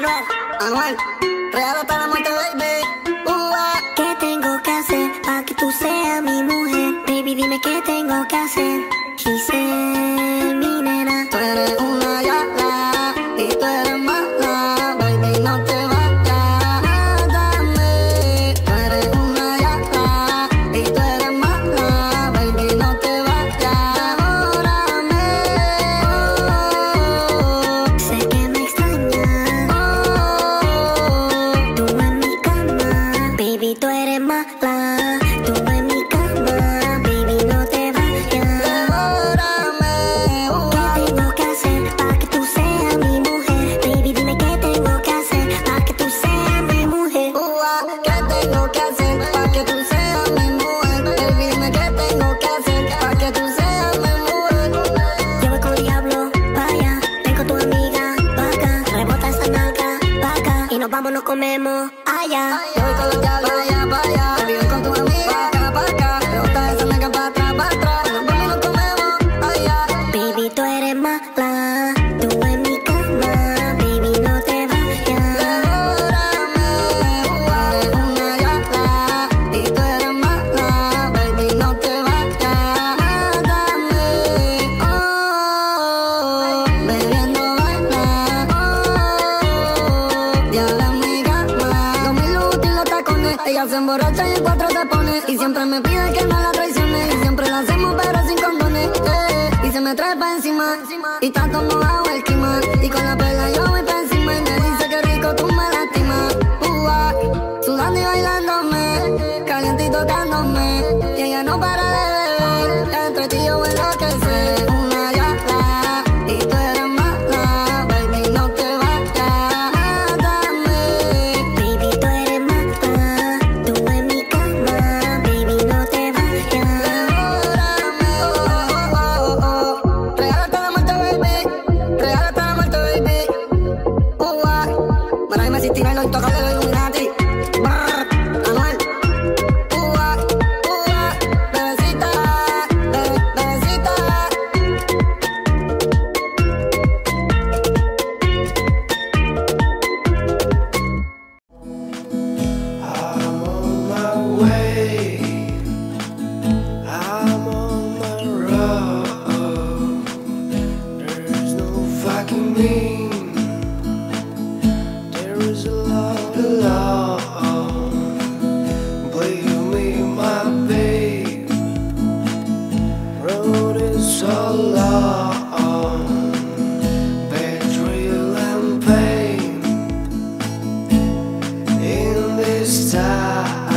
Anuel, real hasta la muerte, baby. ¿Qué tengo que hacer para que tú seas mi mujer? Baby, dime qué tengo que hacer. Giselle, mi nena. Tú eres una yala y tú eres mala, baby, no te vayas, dame. Tú eres una yala y tú eres mala, baby, no te vayas, órame. Sé que me extrañas. Tú en mi cama, baby, tú eres mala. Tú en mi cama, baby, no te vayas. Devórame, ¿Qué tengo que hacer para que tú seas mi mujer? Baby, dime qué tengo que hacer para que tú seas mi mujer. ¿qué tengo que hacer para que tú seas mi mujer? Baby, dime qué tengo que hacer para que tú seas mi mujer. Yo voy con el diablo, vaya, ven con tu amiga, pa' acá, rebota esa nalga, pa' acá, y nos vamos, nos comemos allá. Yo voy con los diablos, vaya, te viven con tu amiga, pa' acá, rebota esa nalga pa' atrás, y nos vamos y nos comemos allá. Baby, tú eres mala, tú en mi cama, baby, no te vayas. Devórame, tú eres una yala y tú eres mala, baby, no te vayas, mátame, bebiendo baila, diabla en mi cama, 2000 útil los tacones, ella se emborracha y en cuatro te pone, y siempre me pide que no la traicione, y siempre la hacemos pero sin condones, y se me trae pa' encima, y está como bajo el clima, y con la perla yo voy pa' encima, y me dice que rico tú me lastimas, sudando y bailándome, caliente y tocándome, y ella no para de beber, entre ti yo enloquecer, una yala, y tú eres mala, baby, no te vayas, mátame. Baby, tú eres mala, tú en mi cama, baby, no te vayas. Real hasta la muerte, baby. Real hasta la muerte, baby. Para irme sin tirarlo y tocarle los Illuminati. Anuel. Bebecita, bebecita. I'm on my way. I'm on my road. There's no fucking mean. There is a lot alone. Believe me, my babe. Road is so long. Betrayal and pain. In this time